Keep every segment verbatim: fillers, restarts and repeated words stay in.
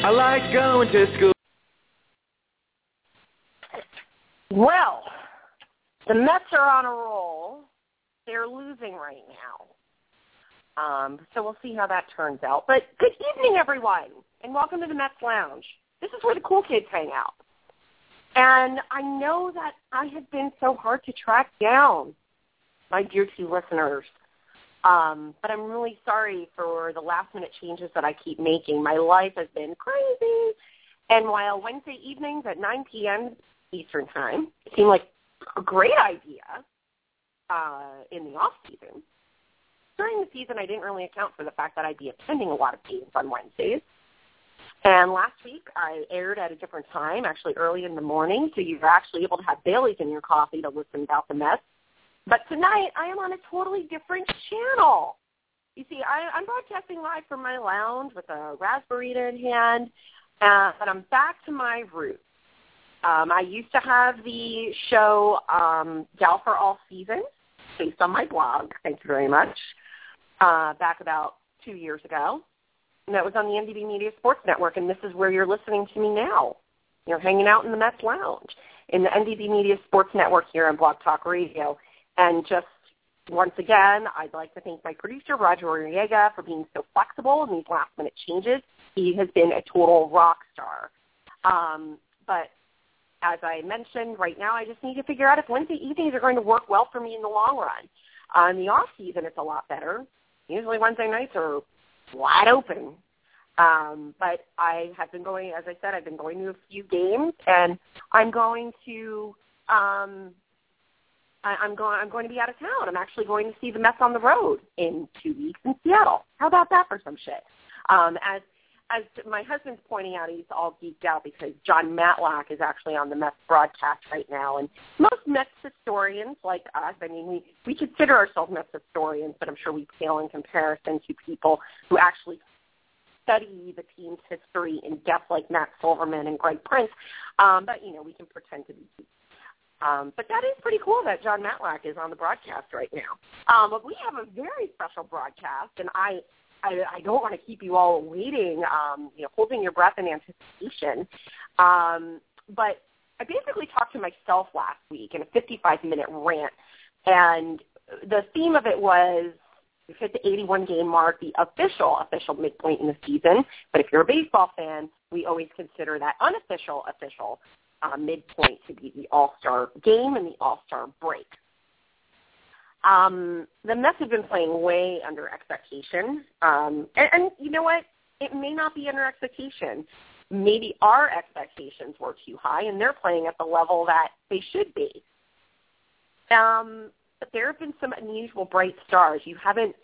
I like going to school. Well, the Mets are on a roll. They're losing right now. Um, so we'll see how that turns out. But good evening, everyone, and welcome to the Mets Lounge. This is where the cool kids hang out. And I know that I have been so hard to track down, my dear two listeners. Um, but I'm really sorry for the last-minute changes that I keep making. My life has been crazy. And while Wednesday evenings at nine p.m. Eastern Time seemed like a great idea uh, in the off-season, during the season I didn't really account for the fact that I'd be attending a lot of games on Wednesdays. And last week I aired at a different time, actually early in the morning, so you were actually able to have Bailey's in your coffee to listen about the Mets. But tonight, I am on a totally different channel. You see, I, I'm broadcasting live from my lounge with a raspberry in hand, uh, but I'm back to my roots. Um, I used to have the show um, Gal for All Seasons, based on my blog, thank you very much, uh, back about two years ago. And that was on the N D B Media Sports Network, and this is where you're listening to me now. You're hanging out in the Mets Lounge in the N D B Media Sports Network here on Blog Talk Radio. And just once again, I'd like to thank my producer, Roger Oriega, for being so flexible in these last-minute changes. He has been a total rock star. Um, but as I mentioned, right now I just need to figure out if Wednesday evenings are going to work well for me in the long run. Uh, in the off-season, it's a lot better. Usually Wednesday nights are wide open. Um, but I have been going, as I said, I've been going to a few games, and I'm going to um, – I'm going. I'm going to be out of town. I'm actually going to see the Mets on the road in two weeks in Seattle. How about that for some shit? Um, as as my husband's pointing out, he's all geeked out because John Matlack is actually on the Mets broadcast right now. And most Mets historians like us, I mean, we we consider ourselves Mets historians, but I'm sure we pale in comparison to people who actually study the team's history in depth, like Matt Silverman and Greg Prince. Um, but you know, we can pretend to be. Um, but that is pretty cool that John Matlack is on the broadcast right now. Um, but we have a very special broadcast, and I, I, I don't want to keep you all waiting, um, you know, holding your breath in anticipation. Um, but I basically talked to myself last week in a fifty-five minute rant, and the theme of it was we've hit the eighty-one game mark, the official, official midpoint in the season. But if you're a baseball fan, we always consider that unofficial, official Uh, midpoint to be the All-Star game and the All-Star break. Um, the Mets have been playing way under expectation. Um, and, and you know what? It may not be under expectation. Maybe our expectations were too high, and they're playing at the level that they should be. Um, but there have been some unusual bright stars. You haven't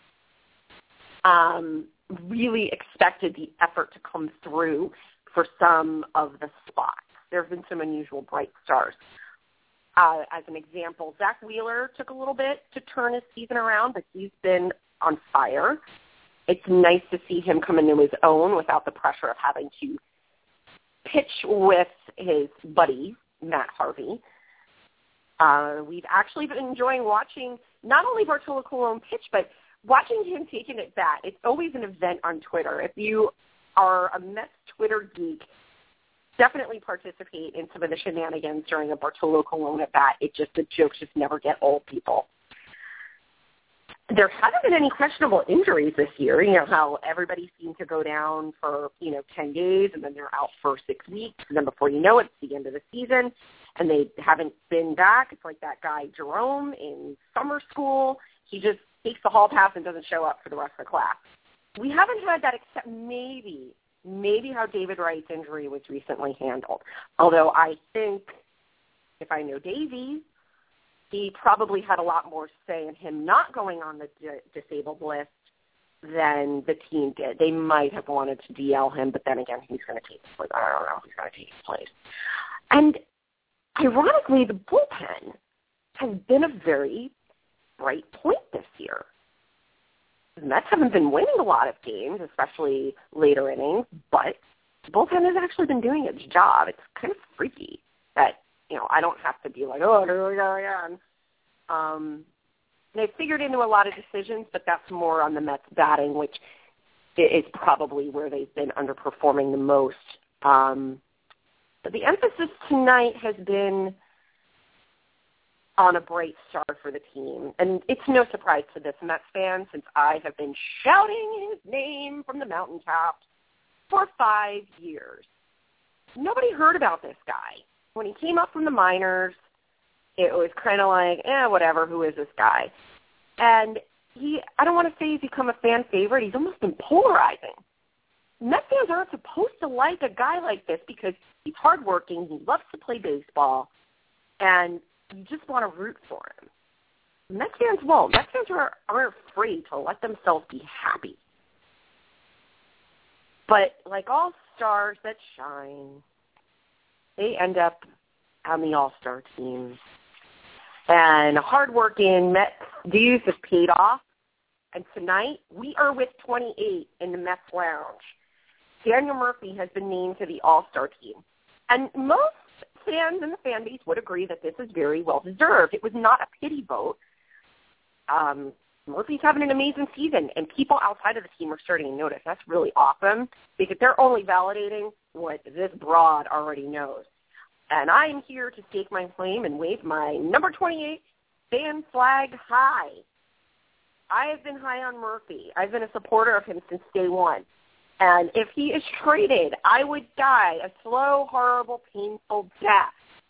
um, really expected the effort to come through for some of the spots. There have been some unusual bright stars. Uh, as an example, Zach Wheeler took a little bit to turn his season around, but he's been on fire. It's nice to see him come into his own without the pressure of having to pitch with his buddy, Matt Harvey. Uh, we've actually been enjoying watching not only Bartolo Colon pitch, but watching him taking it bat. It's always an event on Twitter. If you are a Mets Twitter geek, definitely participate in some of the shenanigans during a Bartolo Colon at bat. It just, the jokes just never get old, people. There haven't been any questionable injuries this year. You know how everybody seemed to go down for, you know, ten days and then they're out for six weeks. And then before you know it, it's the end of the season and they haven't been back. It's like that guy Jerome in summer school. He just takes the hall pass and doesn't show up for the rest of the class. We haven't had that except maybe Maybe how David Wright's injury was recently handled. Although I think, if I know Davey, he probably had a lot more say in him not going on the di- disabled list than the team did. They might have wanted to D L him, but then again, he's going to take his place. I don't know if he's going to take his place. And ironically, the bullpen has been a very bright point this year. The Mets haven't been winning a lot of games, especially later innings, but the bullpen has actually been doing its job. It's kind of freaky that, you know, I don't have to be like, oh, here we go again. Um, they've figured into a lot of decisions, but that's more on the Mets batting, which is probably where they've been underperforming the most. Um, but the emphasis tonight has been on a bright start for the team. And it's no surprise to this Mets fan since I have been shouting his name from the mountaintops for five years. Nobody heard about this guy. When he came up from the minors, it was kind of like, eh, whatever, who is this guy? And he, I don't want to say he's become a fan favorite. He's almost been polarizing. Mets fans aren't supposed to like a guy like this because he's hardworking, he loves to play baseball, and you just want to root for him. Mets fans won't. Mets fans are, are free to let themselves be happy. But like all stars that shine, they end up on the all-star team. And hardworking Mets dues has paid off. And tonight, we are with twenty-eight in the Mets lounge. Daniel Murphy has been named to the all-star team. And most fans in the fan base would agree that this is very well-deserved. It was not a pity vote. Um, Murphy's having an amazing season, and people outside of the team are starting to notice. That's really awesome because they're only validating what this broad already knows. And I am here to stake my claim and wave my number twenty-eight fan flag high. I have been high on Murphy. I've been a supporter of him since day one. And if he is traded, I would die a slow, horrible, painful death.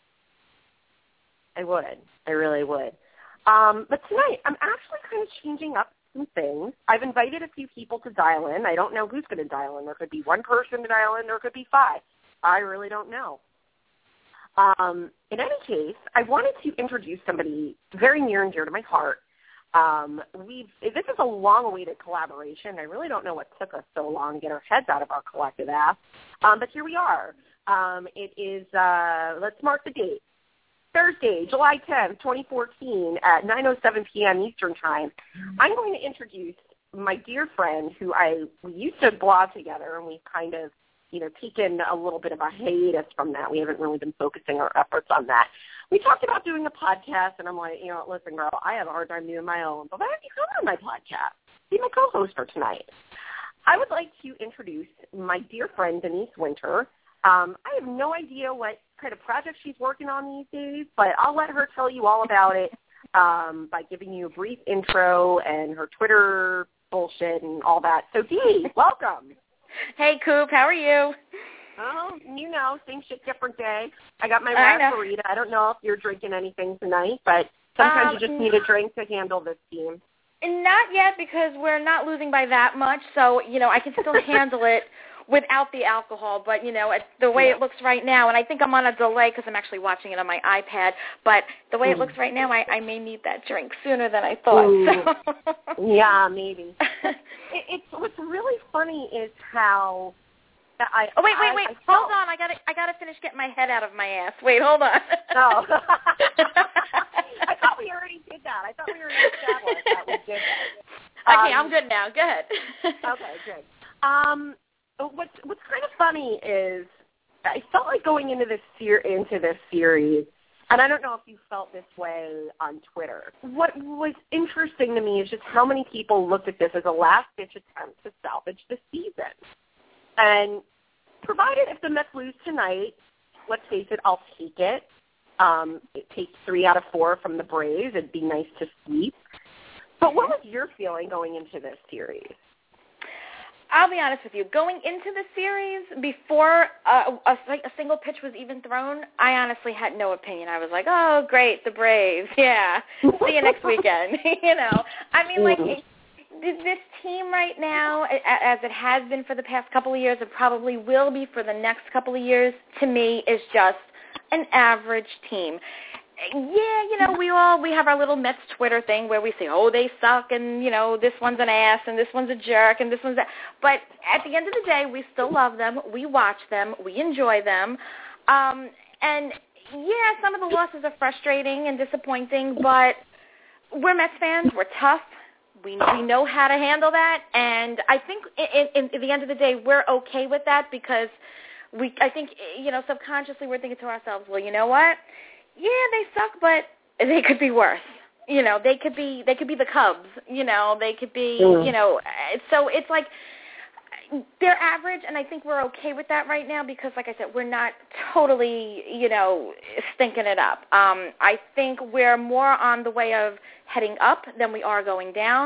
I would. I really would. Um, but tonight, I'm actually kind of changing up some things. I've invited a few people to dial in. I don't know who's going to dial in. There could be one person to dial in. There could be five. I really don't know. Um, in any case, I wanted to introduce somebody very near and dear to my heart. Um, we've this is a long-awaited collaboration. I really don't know what took us so long to get our heads out of our collective ass, um, but here we are. Um, it is, uh, let's mark the date, Thursday, July tenth, twenty fourteen at nine oh seven p.m. Eastern Time. I'm going to introduce my dear friend who I we used to blog together, and we've kind of you know, taken a little bit of a hiatus from that. We haven't really been focusing our efforts on that. We talked about doing a podcast, and I'm like, you know, listen, girl, I have a hard time doing my own, but why don't you come on my podcast? Be my co-host for tonight. I would like to introduce my dear friend, Denise Winter. Um, I have no idea what kind of project she's working on these days, but I'll let her tell you all about it um, by giving you a brief intro and her Twitter bullshit and all that. So, Dee, welcome. Hey, Coop, how are you? Oh, you know, same shit, different day. I got my Rasparita. I, I don't know if you're drinking anything tonight, but sometimes um, you just need a drink to handle this team. Not yet, because we're not losing by that much, so, you know, I can still handle it without the alcohol, but, you know, it's the way yeah. it looks right now, and I think I'm on a delay because I'm actually watching it on my iPad, but the way mm. it looks right now, I, I may need that drink sooner than I thought. So. Yeah, maybe. it, it's what's really funny is how I Oh, wait, wait, wait, I, I hold felt... on, I gotta, I gotta finish getting my head out of my ass. Wait, hold on. Oh. I thought we already did that. I thought we already established that we did that. Okay, um, I'm good now. Go ahead. Okay, good. Um, What's what's kind of funny is I felt like going into this ser- into this series, and I don't know if you felt this way on Twitter. What was interesting to me is just how many people looked at this as a last-ditch attempt to salvage the season. And provided if the Mets lose tonight, let's face it, I'll take it. Um, it takes three out of four from the Braves. It'd be nice to sweep. But what was your feeling going into this series? I'll be honest with you. Going into the series, before uh, a, a single pitch was even thrown, I honestly had no opinion. I was like, oh, great, the Braves. Yeah, see you next weekend. you know, I mean, like, it, this team right now, as it has been for the past couple of years, it probably will be for the next couple of years, to me, is just an average team. Yeah, you know, we all, we have our little Mets Twitter thing where we say, oh, they suck, and, you know, this one's an ass, and this one's a jerk, and this one's that. But at the end of the day, we still love them. We watch them. We enjoy them. Um, and, yeah, some of the losses are frustrating and disappointing, but we're Mets fans. We're tough. We, we know how to handle that. And I think in, in, at the end of the day, we're okay with that because we, I think, you know, subconsciously we're thinking to ourselves, well, you know what? Yeah, they suck, but they could be worse. You know, they could be they could be the Cubs. You know, they could be. Mm. You know, so it's like they're average, and I think we're okay with that right now because, like I said, we're not totally, you know, stinking it up. Um, I think we're more on the way of heading up than we are going down.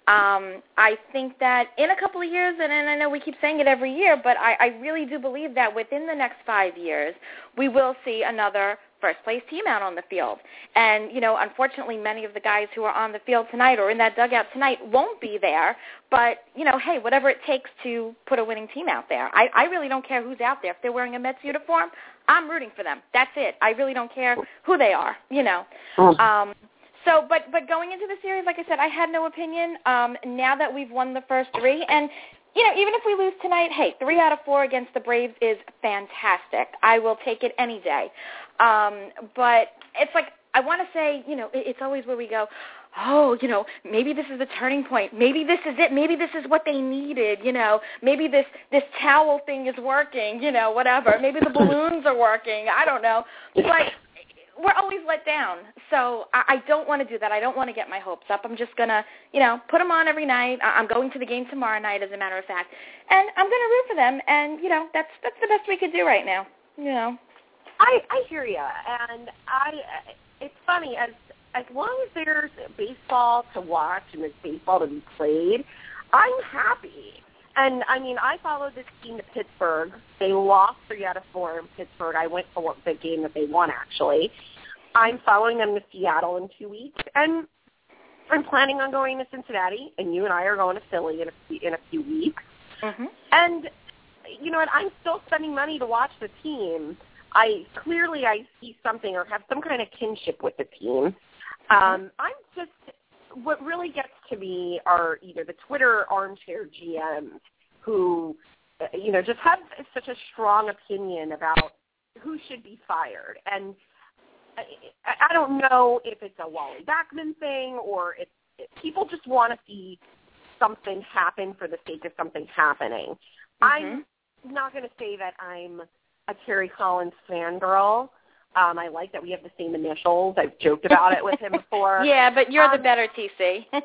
Um, I think that in a couple of years, and, and I know we keep saying it every year, but I, I really do believe that within the next five years, we will see another first-place team out on the field. And, you know, unfortunately, many of the guys who are on the field tonight or in that dugout tonight won't be there. But, you know, hey, whatever it takes to put a winning team out there. I, I really don't care who's out there. If they're wearing a Mets uniform, I'm rooting for them. That's it. I really don't care who they are, you know. Um, so, but, but going into the series, like I said, I had no opinion. Um, now that we've won the first three, and you know, even if we lose tonight, hey, three out of four against the Braves is fantastic. I will take it any day. Um, but it's like I want to say, you know, it, it's always where we go, oh, you know, maybe this is the turning point. Maybe this is it. Maybe this is what they needed, you know. Maybe this, this towel thing is working, you know, whatever. Maybe the balloons are working. I don't know. But we're always let down. So I, I don't want to do that. I don't want to get my hopes up. I'm just going to, you know, put them on every night. I, I'm going to the game tomorrow night, as a matter of fact. And I'm going to root for them. And, you know, that's that's the best we could do right now, you know. I, I hear you. And I, it's funny, as as long as there's baseball to watch and there's baseball to be played, I'm happy. And, I mean, I followed this team to Pittsburgh. They lost three out of four in Pittsburgh. I went for the game that they won, actually. I'm following them to Seattle in two weeks. And I'm planning on going to Cincinnati, and you and I are going to Philly in a few, in a few weeks. Mm-hmm. And, you know what, I'm still spending money to watch the team. I clearly I see something or have some kind of kinship with the team. Um, I'm just, what really gets to me are either the Twitter armchair G Ms who, you know, just have such a strong opinion about who should be fired. And I, I don't know if it's a Wally Backman thing or if, if people just want to see something happen for the sake of something happening. Mm-hmm. I'm not going to say that I'm a Terry Collins fangirl. Um, I like that we have the same initials. I've joked about it with him before. Yeah, but you're um, the better T C. uh,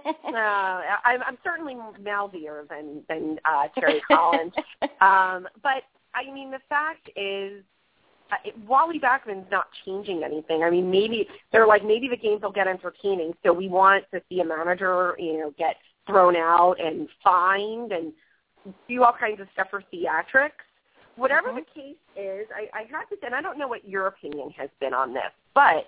I'm, I'm certainly mousier than, than uh, Terry Collins. um, but, I mean, the fact is, uh, it, Wally Backman's not changing anything. I mean, maybe they're like, maybe the games will get entertaining, so we want to see a manager, you know, get thrown out and fined and do all kinds of stuff for theatrics. Whatever mm-hmm. the case is, I, I have to say, and I don't know what your opinion has been on this, but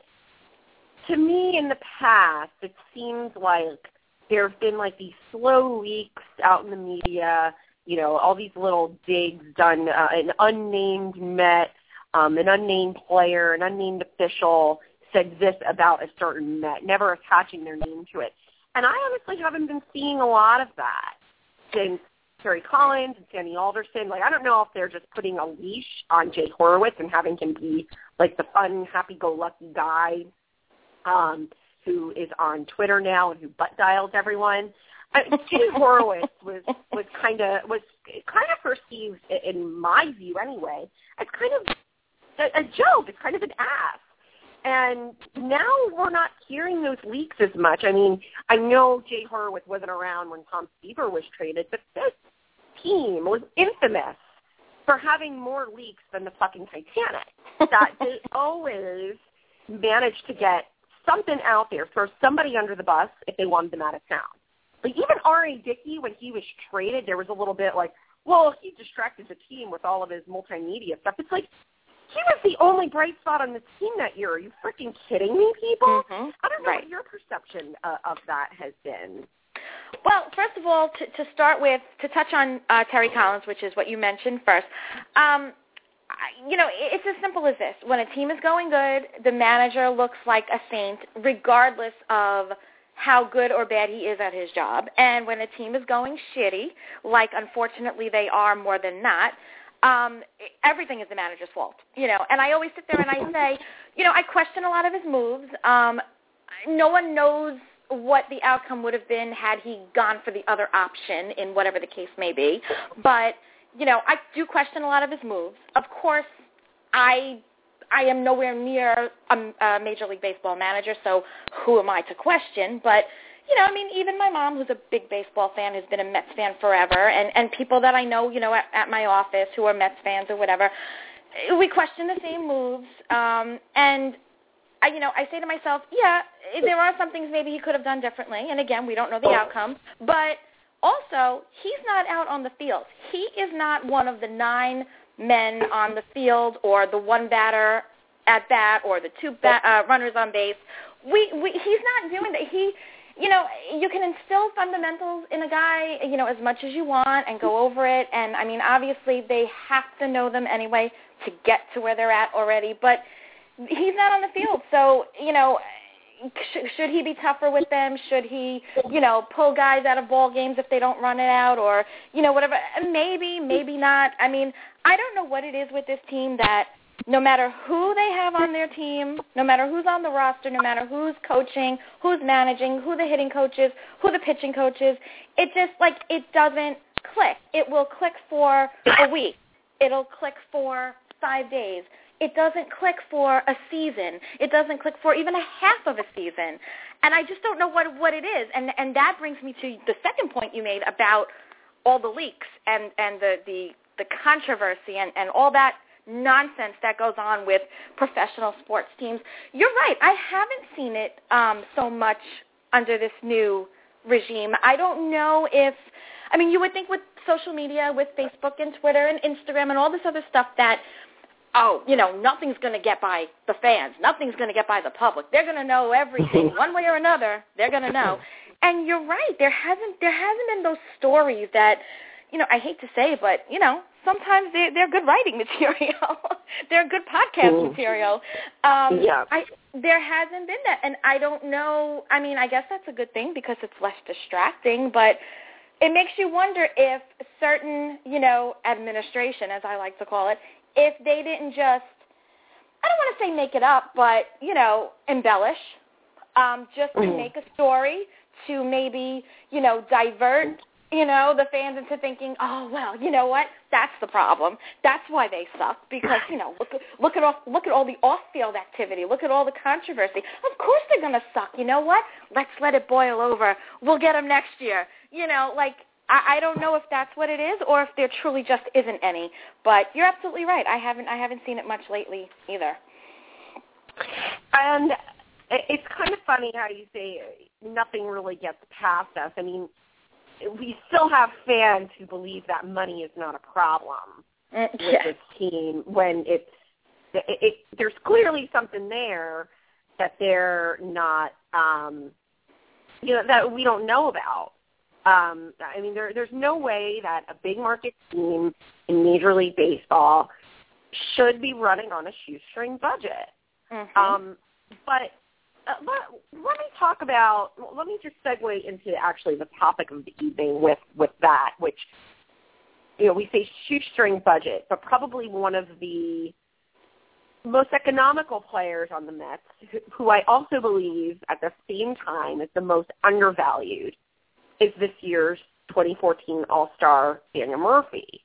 to me in the past, it seems like there have been like these slow leaks out in the media, you know, all these little digs done, uh, an unnamed Met, um, an unnamed player, an unnamed official said this about a certain Met, never attaching their name to it. And I honestly haven't been seeing a lot of that since Terry Collins and Sandy Alderson. Like, I don't know if they're just putting a leash on Jay Horowitz and having him be, like, the fun, happy-go-lucky guy um, who is on Twitter now and who butt dials everyone. Uh, Jay Horowitz was was kind of was kind of perceived, in my view anyway, as kind of a, a joke, as kind of an ass. And now we're not hearing those leaks as much. I mean, I know Jay Horowitz wasn't around when Tom Seaver was traded, but this team was infamous for having more leaks than the fucking Titanic. That they always managed to get something out there, throw somebody under the bus if they wanted them out of town. Like, even R A. Dickey, when he was traded, there was a little bit like, well, he distracted the team with all of his multimedia stuff. It's like, he was the only bright spot on the team that year. Are you freaking kidding me, people? Mm-hmm. I don't know right. what your perception uh, of that has been. Well, first of all, to, to start with, to touch on uh, Terry Collins, which is what you mentioned first, um, I, you know, it's as simple as this. When a team is going good, the manager looks like a saint regardless of how good or bad he is at his job. And when a team is going shitty, like unfortunately they are more than not, Um, everything is the manager's fault, you know. And I always sit there and I say, you know, I question a lot of his moves. Um, no one knows what the outcome would have been had he gone for the other option in whatever the case may be. But, you know, I do question a lot of his moves. Of course, I I am nowhere near a, a Major League Baseball manager, so who am I to question? But, you know, I mean, even my mom, who's a big baseball fan, has been a Mets fan forever, and, and people that I know, you know, at, at my office who are Mets fans or whatever, we question the same moves, um, and, I, you know, I say to myself, yeah, there are some things maybe he could have done differently, and again, we don't know the outcome, but also, he's not out on the field. He is not one of the nine men on the field or the one batter at bat or the two ba- uh, runners on base. We, we, he's not doing that. He, you know, you can instill fundamentals in a guy, you know, as much as you want and go over it. And, I mean, obviously they have to know them anyway to get to where they're at already. But he's not on the field. So, you know, sh- should he be tougher with them? Should he, you know, pull guys out of ball games if they don't run it out or, you know, whatever? Maybe, maybe not. I mean, I don't know what it is with this team that no matter who they have on their team, no matter who's on the roster, no matter who's coaching, who's managing, who the hitting coach is, who the pitching coach is, it just, like, it doesn't click. It will click for a week. It'll click for five days. It doesn't click for a season. It doesn't click for even a half of a season. And I just don't know what what it is. And and that brings me to the second point you made about all the leaks and, and the, the, the controversy and, and all that nonsense that goes on with professional sports teams. You're right. I haven't seen it um, so much under this new regime. I don't know if, I mean, you would think with social media, with Facebook and Twitter and Instagram and all this other stuff that, oh, you know, nothing's going to get by the fans. Nothing's going to get by the public. They're going to know everything. One way or another, they're going to know. And you're right. There hasn't there hasn't been those stories that, you know, I hate to say, but, you know, sometimes they're, they're good writing material. They're good podcast mm. material. Um, yeah. I, there hasn't been that. And I don't know. I mean, I guess that's a good thing because it's less distracting, but it makes you wonder if certain, you know, administration, as I like to call it, if they didn't just, I don't want to say make it up, but, you know, embellish, um, just to mm. make a story to maybe, you know, divert, you know, the fans into thinking, oh, well, you know what, that's the problem. That's why they suck because, you know, look, look, at all, look at all the off-field activity. Look at all the controversy. Of course they're going to suck. You know what? Let's let it boil over. We'll get them next year. You know, like, I, I don't know if that's what it is or if there truly just isn't any. But you're absolutely right. I haven't I haven't seen it much lately either. And it's kind of funny how you say nothing really gets past us. I mean, we still have fans who believe that money is not a problem mm, with yeah. this team when it's it, it, there's clearly something there that they're not, um, you know, that we don't know about. Um, I mean, there, there's no way that a big market team in Major League Baseball should be running on a shoestring budget. Mm-hmm. Um, but uh, let, let me talk about, let me just segue into actually the topic of the evening with, with that, which, you know, we say shoestring budget, but probably one of the most economical players on the Mets, who, who I also believe at the same time is the most undervalued, is this year's twenty fourteen All-Star Daniel Murphy.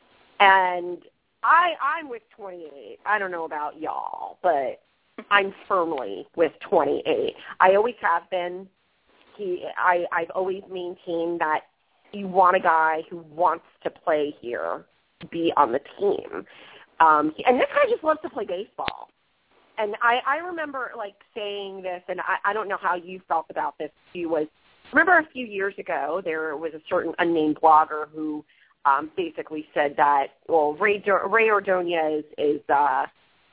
And I, I'm with twenty-eight. I don't know about y'all, but I'm firmly with twenty-eight. I always have been. He, I, I've always maintained that you want a guy who wants to play here, be on the team. Um, and this guy just loves to play baseball. And I, I remember, like, saying this, and I, I don't know how you felt about this, too, was, remember a few years ago, there was a certain unnamed blogger who um, basically said that, well, Ray, Do- Ray Ordonez is, uh,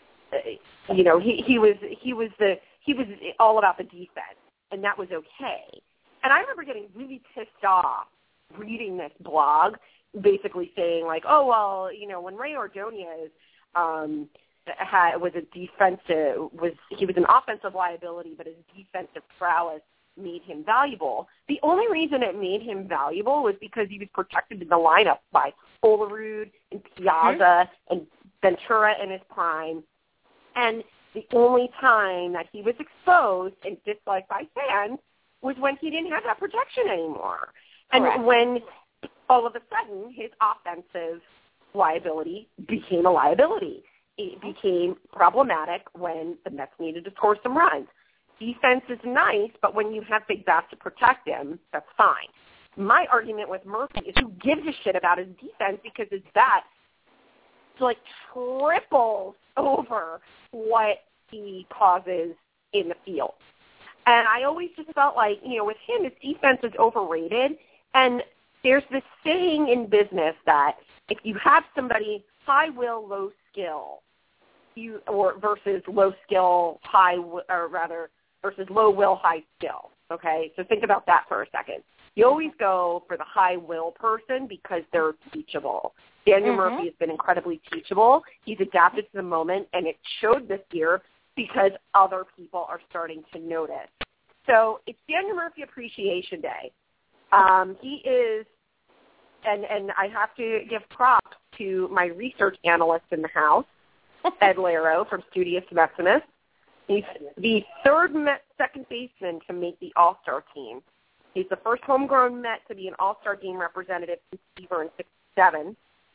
you know, he, he was he was the he was all about the defense, and that was okay. And I remember getting really pissed off reading this blog, basically saying like, oh well, you know, when Ray Ordonez um, had was a defensive was he was an offensive liability, but his defensive prowess made him valuable. The only reason it made him valuable was because he was protected in the lineup by Olerud and Piazza mm-hmm. and Ventura in his prime. And the only time that he was exposed and disliked by fans was when he didn't have that protection anymore. And Correct. when all of a sudden his offensive liability became a liability. It became problematic when the Mets needed to score some runs. defense is nice, but when you have big bats to protect him, that's fine. My argument with Murphy is who gives a shit about his defense because his bat like triples over what he causes in the field. And I always just felt like, you know, with him, his defense is overrated. And there's this saying in business that if you have somebody high will, low skill, you or versus low skill, high, or rather versus low will, high skill. Okay, so think about that for a second. You always go for the high will person because they're teachable. Daniel mm-hmm. Murphy has been incredibly teachable. He's adapted to the moment, and it showed this year because other people are starting to notice. So it's Daniel Murphy Appreciation Day. Um, he is, and, and I have to give props to my research analyst in the house, Ed Laro from Studious Maximus. He's the third Met second baseman to make the All-Star team. He's the first homegrown Met to be an All-Star game representative since Seaver in sixty-seven.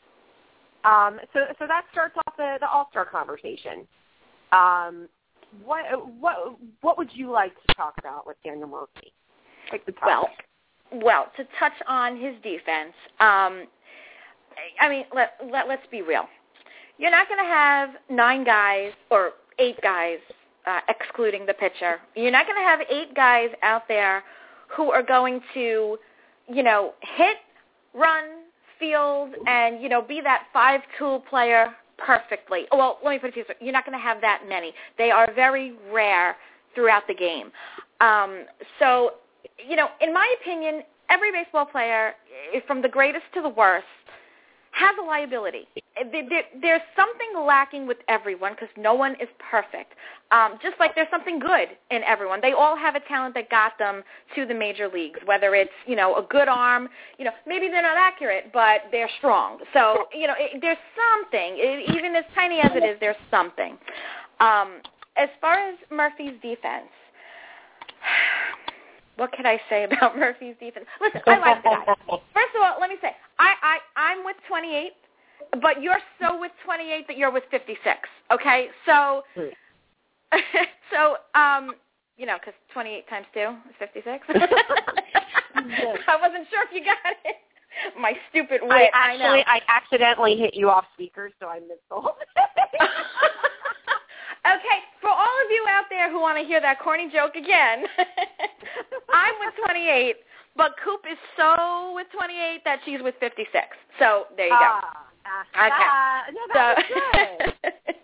Um, so, so that starts off the, the All-Star conversation. Um, what, what, what would you like to talk about with Daniel Murphy? Like the topic. Well, well, to touch on his defense, um, I mean, let, let, let's be real. You're not going to have nine guys or eight guys, uh, excluding the pitcher. You're not going to have eight guys out there who are going to, you know, hit, run, field, and, you know, be that five-tool player perfectly. Well, let me put it this way. You're not going to have that many. They are very rare throughout the game. Um, so, you know, in my opinion, every baseball player, from the greatest to the worst, has a liability. There's something lacking with everyone because no one is perfect. Um, just like there's something good in everyone. They all have a talent that got them to the major leagues, whether it's, you know, a good arm. You know, maybe they're not accurate, but they're strong. So, you know, it, there's something. It, even as tiny as it is, there's something. Um, as far as Murphy's defense, what can I say about Murphy's defense? Listen, I like the guy. First of all, let me say, I, I, I'm with twenty-eight, but you're so with twenty-eight that you're with fifty-six, okay? So, so um, you know, because twenty-eight times two is fifty-six. I wasn't sure if you got it. My stupid wit, I actually, I know. I accidentally hit you off speaker, so I missed the whole thing. Okay, for all of you out there who want to hear that corny joke again, I'm with twenty-eight, but Coop is so with twenty-eight that she's with fifty-six. So there you go. Ah, uh, okay. Uh, no, that was good.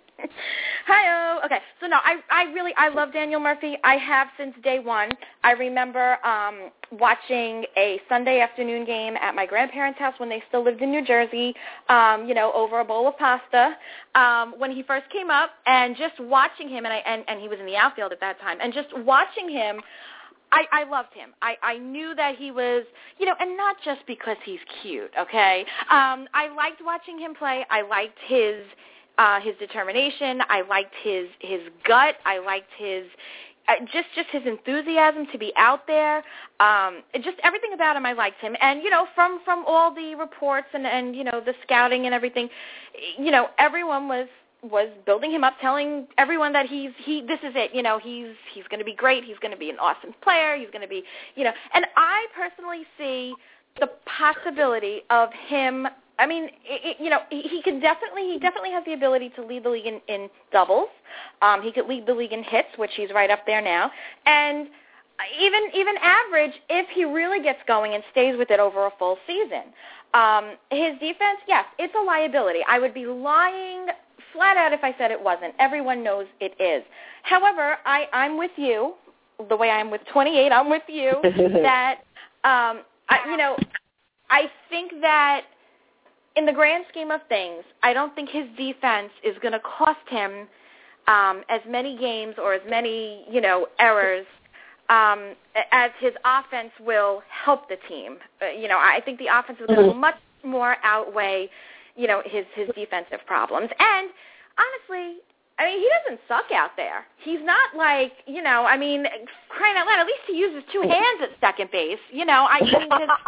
Hi-oh. Okay, so no, I, I really, I love Daniel Murphy. I have since day one. I remember um, watching a Sunday afternoon game at my grandparents' house when they still lived in New Jersey, um, you know, over a bowl of pasta um, when he first came up, and just watching him, and, I, and, and he was in the outfield at that time, and just watching him, I, I loved him. I, I knew that he was, you know, and not just because he's cute, okay? Um, I liked watching him play. I liked his uh, his determination. I liked his his gut. I liked his uh, just just his enthusiasm to be out there. Um, just everything about him, I liked him. And you know, from from all the reports and and you know the scouting and everything, you know, everyone was. was building him up, telling everyone that he's he this is it, you know, he's he's going to be great, he's going to be an awesome player, he's going to be, you know, and I personally see the possibility of him. I mean, it, it, you know, he, he can definitely he definitely has the ability to lead the league in, in doubles. Um, he could lead the league in hits, which he's right up there now, and even even average if he really gets going and stays with it over a full season. Um, his defense, yes, it's a liability. I would be lying flat out if I said it wasn't. Everyone knows it is. However, I, I'm with you, the way I'm with twenty-eight, I'm with you, that, um, I, you know, I think that in the grand scheme of things, I don't think his defense is going to cost him um, as many games or as many, you know, errors um, as his offense will help the team. Uh, you know, I think the offense is going to much more outweigh you know, his, his defensive problems. And honestly, I mean, he doesn't suck out there. He's not like, you know, I mean, crying out loud, at least he uses two hands at second base. You know, I mean, just,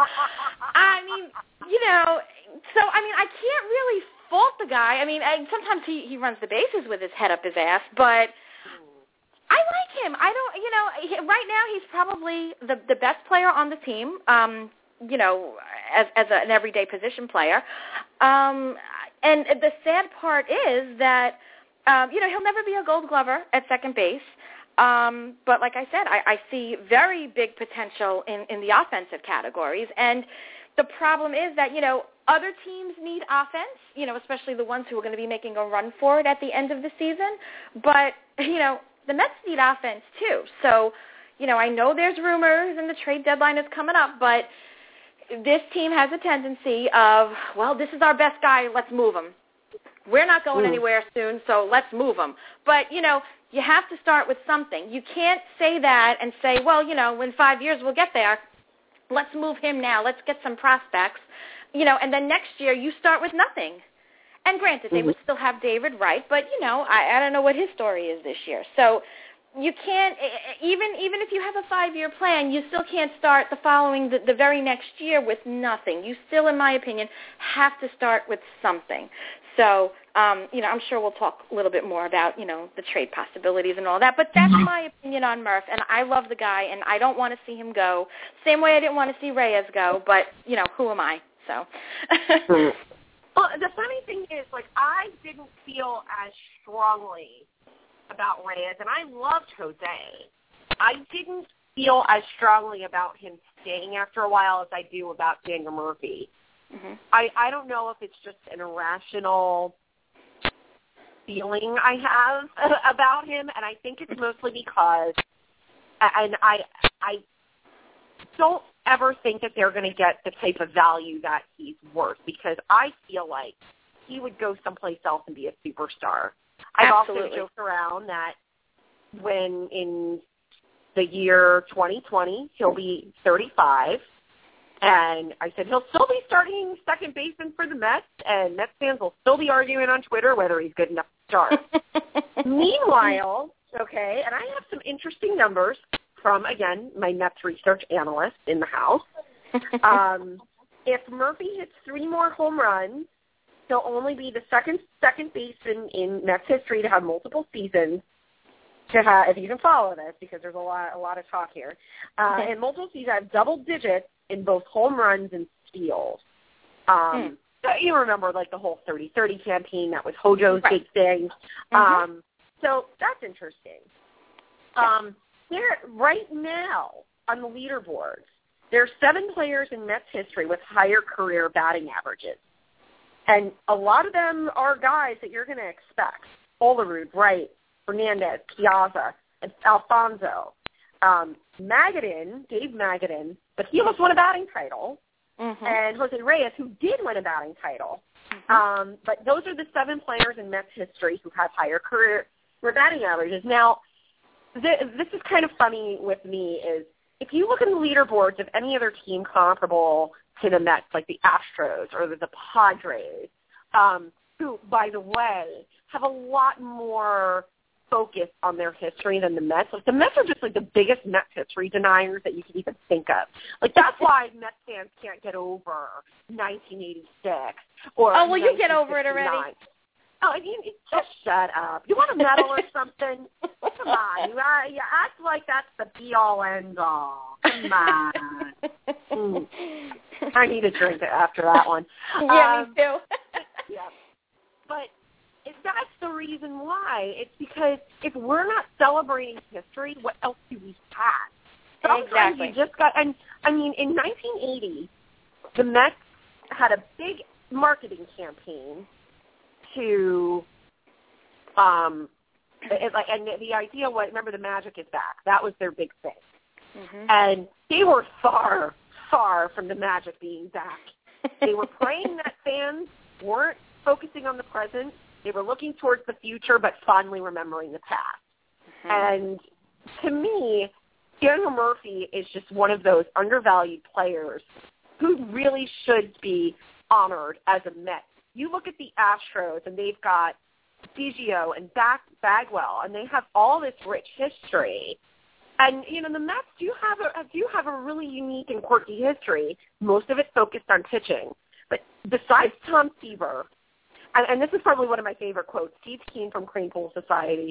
I mean, you know, so, I mean, I can't really fault the guy. I mean, I, sometimes he, he runs the bases with his head up his ass, but I like him. I don't, you know, he, right now he's probably the the best player on the team. Um, you know, as as a, an everyday position player. Um, and the sad part is that, um, you know, he'll never be a Gold Glover at second base. Um, but like I said, I, I see very big potential in, in the offensive categories. And the problem is that, you know, other teams need offense, you know, especially the ones who are going to be making a run for it at the end of the season. But, you know, the Mets need offense too. So, you know, I know there's rumors and the trade deadline is coming up, but this team has a tendency of, well, this is our best guy, let's move him. We're not going mm. anywhere soon, so let's move him. But, you know, you have to start with something. You can't say that and say, well, you know, in five years we'll get there. Let's move him now. Let's get some prospects. You know, and then next year you start with nothing. And granted, mm-hmm. they would still have David Wright, but, you know, I, I don't know what his story is this year. So you can't, even even if you have a five-year plan, you still can't start the following, the, the very next year with nothing. You still, in my opinion, have to start with something. So, um, you know, I'm sure we'll talk a little bit more about, you know, the trade possibilities and all that. But that's my opinion on Murph, and I love the guy, and I don't want to see him go. Same way I didn't want to see Reyes go, but, you know, who am I? So. Well, the funny thing is, like, I didn't feel as strongly about Reyes, and I loved Jose. I didn't feel as strongly about him staying after a while as I do about Daniel Murphy. Mm-hmm. I, I don't know if it's just an irrational feeling I have about him, and I think it's mostly because, and I I don't ever think that they're going to get the type of value that he's worth, because I feel like he would go someplace else and be a superstar. I've Absolutely. also joked around that when in the year twenty twenty, he'll be thirty-five, and I said he'll still be starting second baseman for the Mets, and Mets fans will still be arguing on Twitter whether he's good enough to start. Meanwhile, okay, and I have some interesting numbers from, again, my Mets research analyst in the house. Um, if Murphy hits three more home runs, he'll only be the second second baseman in Mets history to have multiple seasons. To have, if you can follow this, because there's a lot a lot of talk here, uh, and multiple seasons have double digits in both home runs and steals. Um, hmm. You remember, like, the whole thirty thirty campaign, that was Hojo's right. big thing. Mm-hmm. Um, so that's interesting. Um, there, right now on the leaderboards, there are seven players in Mets history with higher career batting averages. And a lot of them are guys that you're going to expect. Olerud, Wright, Fernandez, Piazza, and Alfonso. Um, Magadan, Dave Magadan, but he almost won a batting title. Mm-hmm. And Jose Reyes, who did win a batting title. Mm-hmm. Um, but those are the seven players in Mets history who have higher career batting averages. Now, th- this is kind of funny with me is if you look at the leaderboards of any other team comparable to the Mets, like the Astros or the, the Padres, um, who, by the way, have a lot more focus on their history than the Mets. Like, the Mets are just like the biggest Mets history deniers that you can even think of. Like, that's why Mets fans can't get over nineteen eighty-six or oh, well, you get over it already. Oh, I mean, just shut up. You want a medal or something? Come on. You, uh, you act like that's the be-all, end-all. Come on. Mm. I need a drink after that one. Yeah, um, me too. Yeah. But if that's the reason why, it's because if we're not celebrating history, what else do we have? Sometimes exactly. you just got, and I mean, in nineteen eighty, the Mets had a big marketing campaign to, um, it, like, and the idea was, remember, the Magic is back. That was their big thing. Mm-hmm. And they were far, far from the Magic being back. They were praying that fans weren't focusing on the present. They were looking towards the future, but fondly remembering the past. Mm-hmm. And to me, Daniel Murphy is just one of those undervalued players who really should be honored as a Met. You look at the Astros, and they've got Biggio and Bagwell, and they have all this rich history. And, you know, the Mets do have a, do have a really unique and quirky history. Most of it focused on pitching. But besides Tom Seaver, and, and this is probably one of my favorite quotes, Steve Keen from Crane Pool Society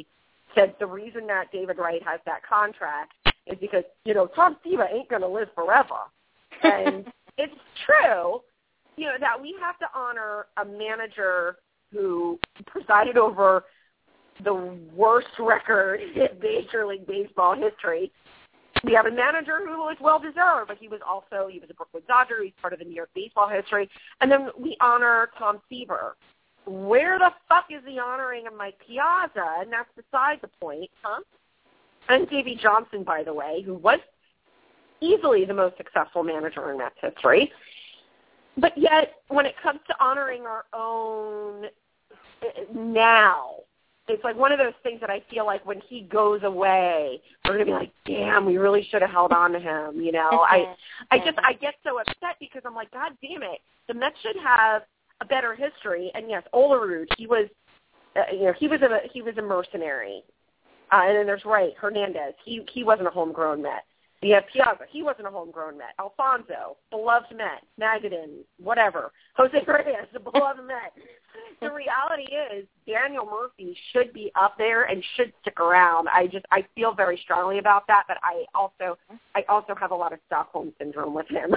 said the reason that David Wright has that contract is because, you know, Tom Siva ain't going to live forever. And it's true, you know, that we have to honor a manager who presided over the worst record in Major League Baseball history. We have a manager who was well-deserved, but he was also, he was a Brooklyn Dodger. He's part of the New York baseball history. And then we honor Tom Seaver. Where the fuck is the honoring of Mike Piazza? And that's beside the point, huh? And Davey Johnson, by the way, who was easily the most successful manager in Mets history. But yet, when it comes to honoring our own now, it's like one of those things that I feel like when he goes away, we're going to be like, damn, we really should have held on to him, you know. I I just, I get so upset because I'm like, God damn it, the Mets should have a better history. And yes, Olerud, he was, uh, you know, he was a, he was a mercenary. Uh, and then there's Wright, Hernandez, he he wasn't a homegrown Met. You have Piazza, he wasn't a homegrown Met. Alfonso, beloved Met. Magadan, whatever. Jose Reyes, a beloved Met. The reality is Daniel Murphy should be up there and should stick around. I just I feel very strongly about that, but I also I also have a lot of Stockholm syndrome with him.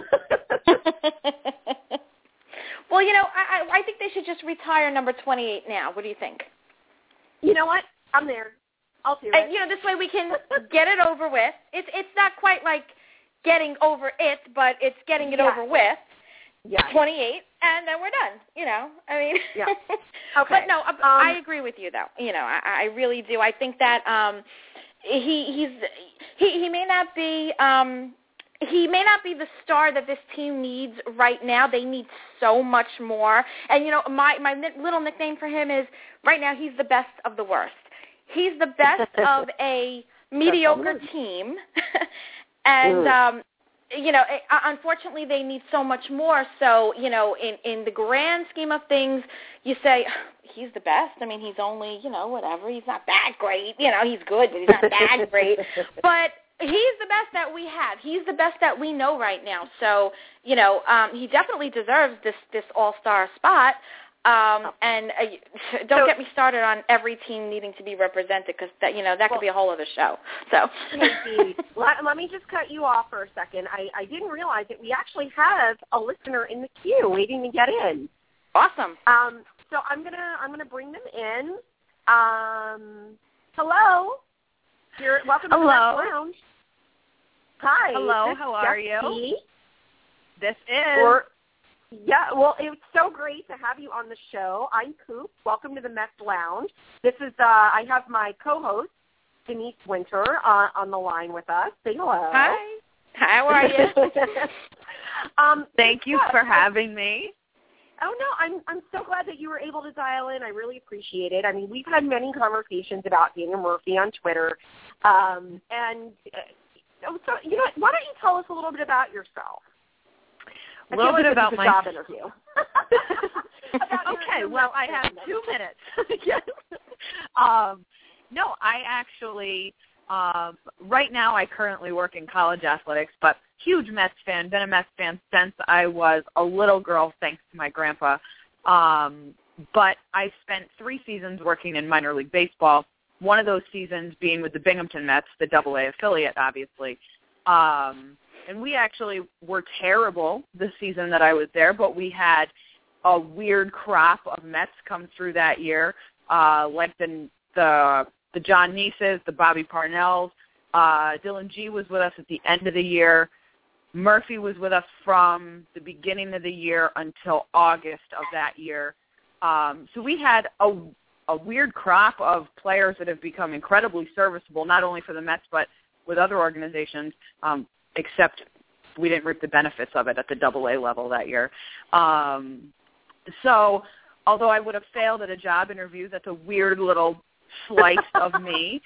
Well, you know, I I think they should just retire number twenty-eight now. What do you think? You know what? I'm there. I'll do it. And, you know, this way we can get it over with. It's it's not quite like getting over it, but it's getting it yeah. over with. Yeah. twenty-eight, and then we're done. You know, I mean. Yeah. Okay. But no, um, I agree with you, though. You know, I, I really do. I think that um, he he's he he may not be um. He may not be the star that this team needs right now. They need so much more. And, you know, my, my little nickname for him is right now he's the best of the worst. He's the best of a mediocre team. And, um, you know, unfortunately they need so much more. So, you know, in, in the grand scheme of things, you say, he's the best. I mean, he's only, you know, whatever. He's not that great. You know, he's good, but he's not that great. But he's the best that we have. He's the best that we know right now. So, you know, um, he definitely deserves this, this all-star spot. Um, and uh, don't so, get me started on every team needing to be represented because, that, you know, that could well, be a whole other show. So, Casey, let, let me just cut you off for a second. I, I didn't realize that we actually have a listener in the queue waiting to get in. Awesome. Um, so I'm gonna I'm gonna bring them in. Um, hello. You're welcome to Hello. the Mets Lounge. Hi. Hello, Is this how are Jess you? P? This is. Or, yeah, well, it's so great to have you on the show. I'm Coop. Welcome to the Mets Lounge. This is, uh, I have my co-host, Denise Winter, uh, on the line with us. Say hello. Hi. How are you? um, Thank you yeah, for so, having me. Oh, no, I'm I'm so glad that you were able to dial in. I really appreciate it. I mean, we've had many conversations about Daniel Murphy on Twitter. Um, and uh, so, you know, why don't you tell us a little bit about yourself? A little bit about my my job interview. about okay, your, well, I have two minutes. Yes. um, no, I actually, um, right now I currently work in college athletics, but huge Mets fan, been a Mets fan since I was a little girl, thanks to my grandpa. Um, but I spent three seasons working in minor league baseball, one of those seasons being with the Binghamton Mets, the double A affiliate, obviously. Um, and we actually were terrible the season that I was there, but we had a weird crop of Mets come through that year, uh, like the, the the John Neeses, the Bobby Parnells. Uh, Dylan G was with us at the end of the year. Murphy was with us from the beginning of the year until August of that year. Um, so we had a, a weird crop of players that have become incredibly serviceable, not only for the Mets but with other organizations, um, except we didn't reap the benefits of it at the double A level that year. Um, so although I would have failed at a job interview, that's a weird little slice of me.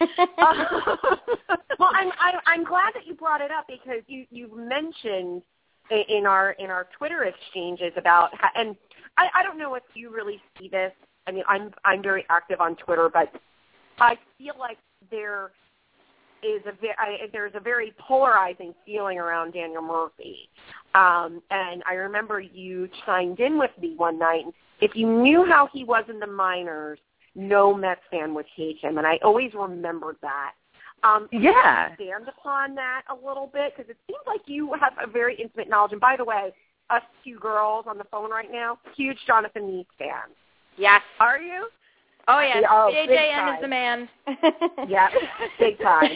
Well, I'm I, I'm glad that you brought it up because you you mentioned in our in our Twitter exchanges about how, and I, I don't know if you really see this. I mean, I'm I'm very active on Twitter, but I feel like there is a ve- I, there's a very polarizing feeling around Daniel Murphy. Um, and I remember you chimed in with me one night. If you knew how he was in the minors, no Mets fan would hate him, and I always remembered that. Um, yeah. Can you expand upon that a little bit? Because it seems like you have a very intimate knowledge. And by the way, us two girls on the phone right now, huge Jonathan Meades fans. Yes. Are you? Oh, yes. Oh, J J M is the man. Yeah, big time.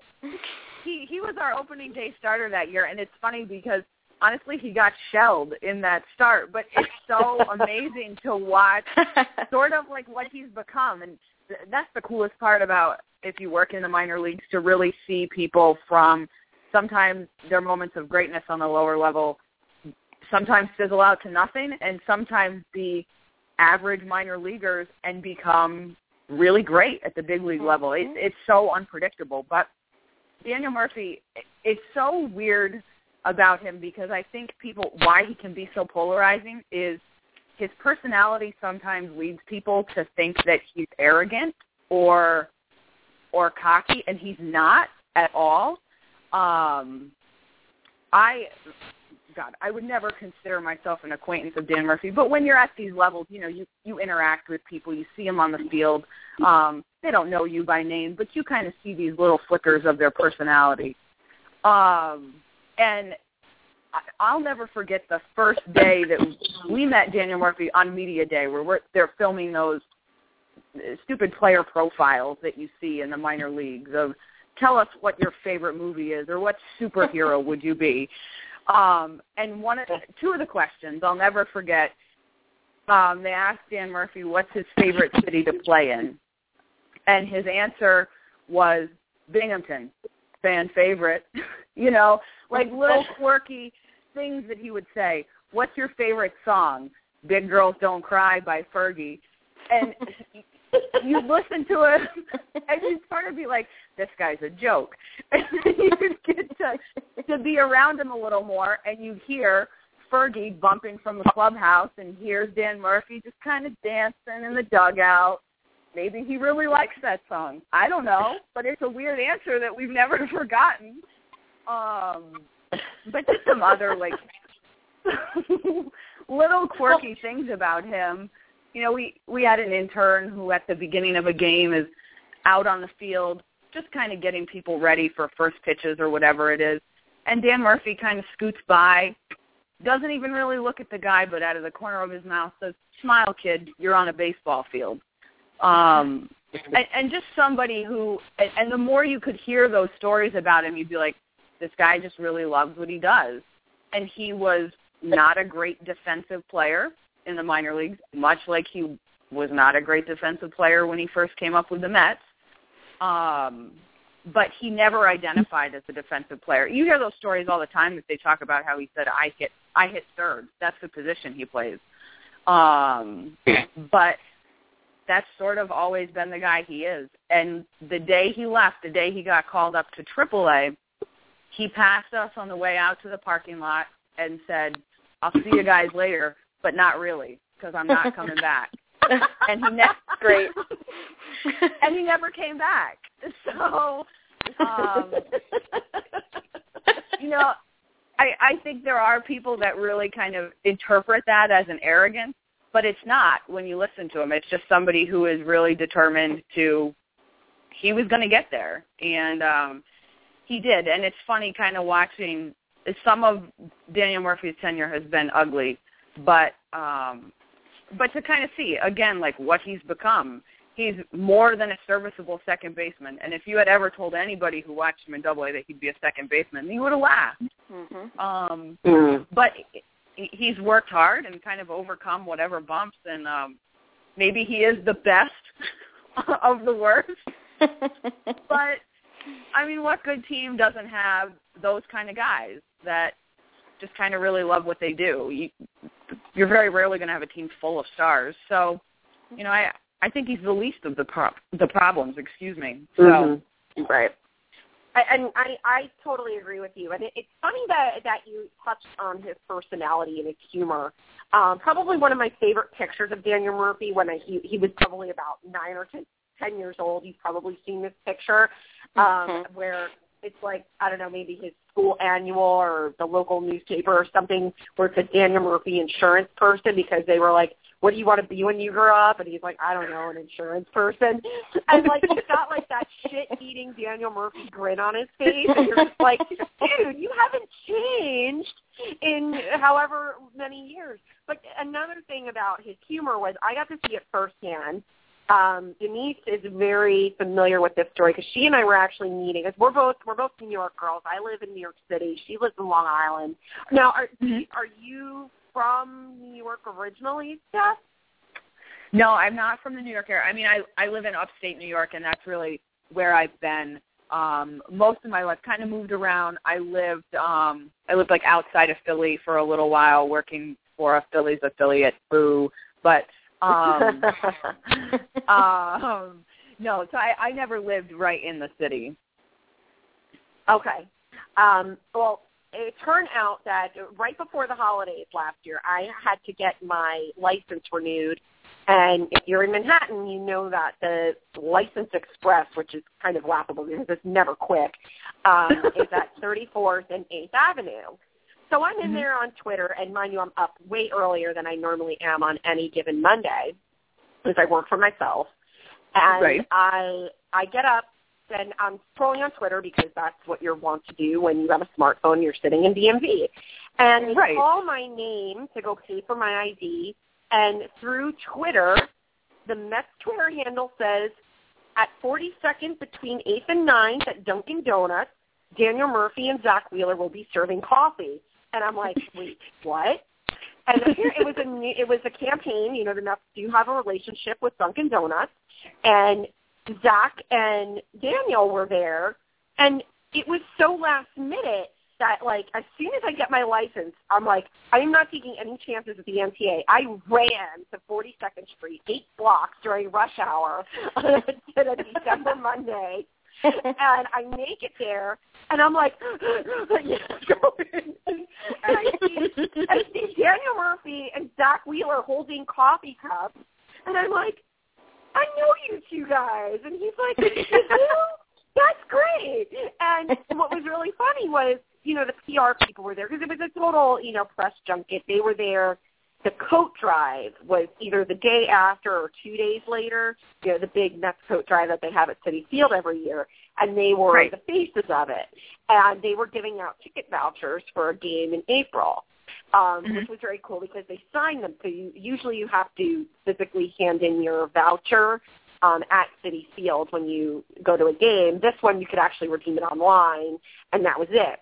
He he was our opening day starter that year, and it's funny because, honestly, he got shelled in that start. But it's so amazing to watch sort of like what he's become. And th- that's the coolest part about if you work in the minor leagues, to really see people from sometimes their moments of greatness on the lower level sometimes fizzle out to nothing, and sometimes be average minor leaguers and become really great at the big league level. It, it's so unpredictable. But Daniel Murphy, it's so weird about him because I think people, why he can be so polarizing is his personality sometimes leads people to think that he's arrogant or or cocky, and he's not at all. Um, I, God, I would never consider myself an acquaintance of Dan Murphy, but when you're at these levels, you know, you, you interact with people, you see them on the field. Um, they don't know you by name, but you kind of see these little flickers of their personality. Um, and I'll never forget the first day that we met Daniel Murphy on Media Day, where we're, they're filming those stupid player profiles that you see in the minor leagues of tell us what your favorite movie is or what superhero would you be. Um, and one of the, two of the questions I'll never forget, um, they asked Dan Murphy what's his favorite city to play in. And his answer was Binghamton, fan favorite. You know, like little quirky things that he would say. What's your favorite song? Big Girls Don't Cry by Fergie. And you listen to it, and you'd sort of be like, this guy's a joke. And then you get to, to be around him a little more, and you hear Fergie bumping from the clubhouse, and here's Dan Murphy just kind of dancing in the dugout. Maybe he really likes that song. I don't know, but it's a weird answer that we've never forgotten. Um, but just some other, like, little quirky things about him. You know, we, we had an intern who at the beginning of a game is out on the field just kind of getting people ready for first pitches or whatever it is. And Dan Murphy kind of scoots by, doesn't even really look at the guy, but out of the corner of his mouth says, smile, kid, you're on a baseball field. Um, and, and just somebody who, and, and the more you could hear those stories about him, you'd be like, this guy just really loves what he does. And he was not a great defensive player in the minor leagues, much like he was not a great defensive player when he first came up with the Mets. Um, but he never identified as a defensive player. You hear those stories all the time that they talk about how he said, I hit I hit third. That's the position he plays. Um, but that's sort of always been the guy he is. And the day he left, the day he got called up to triple A, he passed us on the way out to the parking lot and said, I'll see you guys later, but not really, because I'm not coming back. And he never great. And he never came back. So, um, you know, I, I think there are people that really kind of interpret that as an arrogance, but it's not when you listen to him. It's just somebody who is really determined to, he was going to get there. And um, he did. And it's funny kind of watching, some of Daniel Murphy's tenure has been ugly, but um, but to kind of see, again, like what he's become. He's more than a serviceable second baseman. And if you had ever told anybody who watched him in Double A that he'd be a second baseman, he would have laughed. Mm-hmm. Um, mm-hmm. But he's worked hard and kind of overcome whatever bumps, and um, maybe he is the best of the worst. But, I mean, what good team doesn't have those kind of guys that just kind of really love what they do? You, you're very rarely going to have a team full of stars. So, you know, I I think he's the least of the pro- the problems, excuse me. So, mm-hmm. Right. I, and I, I totally agree with you. And it, it's funny that, that you touched on his personality and his humor. Um, probably one of my favorite pictures of Daniel Murphy when I, he, he was probably about nine or ten, ten years old. You've probably seen this picture um, mm-hmm. where it's like, I don't know, maybe his school annual or the local newspaper or something where it says Daniel Murphy, insurance person, because they were like, what do you want to be when you grow up? And he's like, I don't know, an insurance person. And, like, he's got, like, that shit-eating Daniel Murphy grin on his face. And you're just like, dude, you haven't changed in however many years. But another thing about his humor was I got to see it firsthand. Um, Denise is very familiar with this story because she and I were actually meeting. We're both we're both New York girls. I live in New York City. She lives in Long Island. Now, are, mm-hmm. are you from New York originally, Steph? No, I'm not from the New York area. I mean, I I live in upstate New York, and that's really where I've been um, most of my life. Kind of moved around. I lived um, I lived like outside of Philly for a little while, working for a Phillies affiliate, Boo, but. um, um, no, so I, I never lived right in the city. Okay. Um, well, it turned out that right before the holidays last year, I had to get my license renewed. And if you're in Manhattan, you know that the License Express, which is kind of laughable because it's never quick, um, is at thirty-fourth and eighth Avenue. So I'm in mm-hmm. there on Twitter, and mind you, I'm up way earlier than I normally am on any given Monday because I work for myself. And right. I I get up, and I'm scrolling on Twitter because that's what you're wont to do when you have a smartphone and you're sitting in D M V. And they right. call my name to go pay for my I D, and through Twitter, the Mets Twitter handle says, at forty-second between eighth and ninth at Dunkin' Donuts, Daniel Murphy and Zach Wheeler will be serving coffee. And I'm like, wait, what? And here it was a it was a campaign. You know, the Mets do have a relationship with Dunkin' Donuts, and Zach and Daniel were there, and it was so last minute that, like, as soon as I get my license, I'm like, I am not taking any chances at the M T A. I ran to forty-second Street, eight blocks during rush hour on a December Monday. And I make it there, and I'm like, yes, go in. And I see, I see Daniel Murphy and Zach Wheeler holding coffee cups, and I'm like, I know you two guys. And he's like, you know, that's great. And what was really funny was, you know, the P R people were there because it was a total, you know, press junket. They were there. The coat drive was either the day after or two days later, you know, the big Mets coat drive that they have at Citi Field every year, and they were right. the faces of it. And they were giving out ticket vouchers for a game in April, um, mm-hmm. which was very cool because they signed them. So you, usually you have to physically hand in your voucher um, at Citi Field when you go to a game. This one you could actually redeem it online, and that was it.